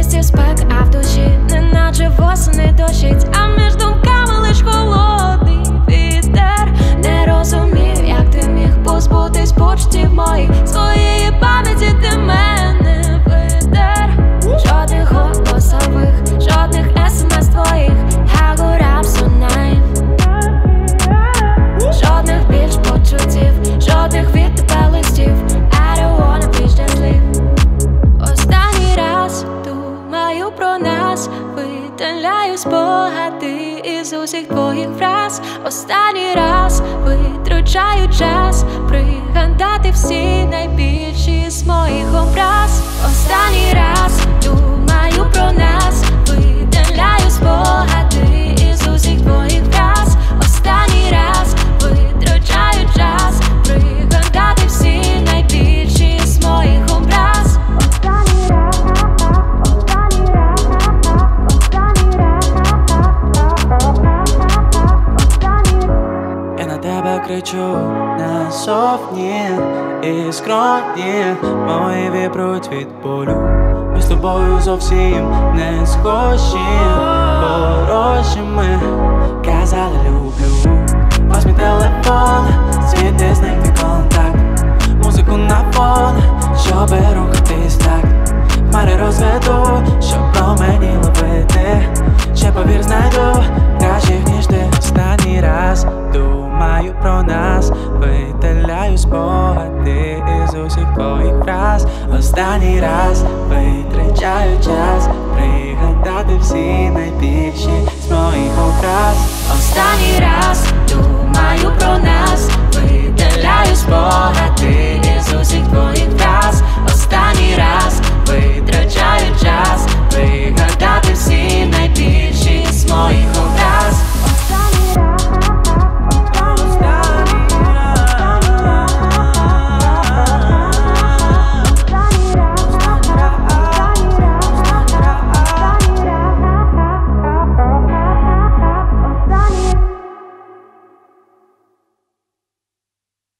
місті спека, а в душі неначе восени дощить, а між думками лиш холодний вітер. Не розумію, як ти міг позбутись почуттів моїх, своєї пам'яті ти мене видер. Жодних голосових, жодних смс твоїх, how could I'm so naive. Жодних більш почуттів, жодних від тебе листів, I don't wanna be щаслив. Останній раз думаю про нас, видаляю спогади із усіх твоїх фраз. Останній раз витрачаю час пригадати всі найбільші з моїх образ. Останній раз думаю про нас, видаляю спогади із усіх твоїх фраз. Останній раз витрачаю час пригадати всі найбільші з моїх образ. Я на тебе кричу на совні, і скроні мої вібрують від болю. Ми з тобою зовсім не схожі, порожніми казали люблю. Ось мій телефон, звідти зник твій контакт, музику на фон, щоби рухатись так. Хмари розведу, щоб про мені ловити. Ще повір, знайду кращих, ніж ти. Останній раз думаю про нас, видаляю спогади із усіх твоїх фраз. Останній раз витрачаю час пригадати всі найбільші з моїх образ. Останній раз думаю про нас.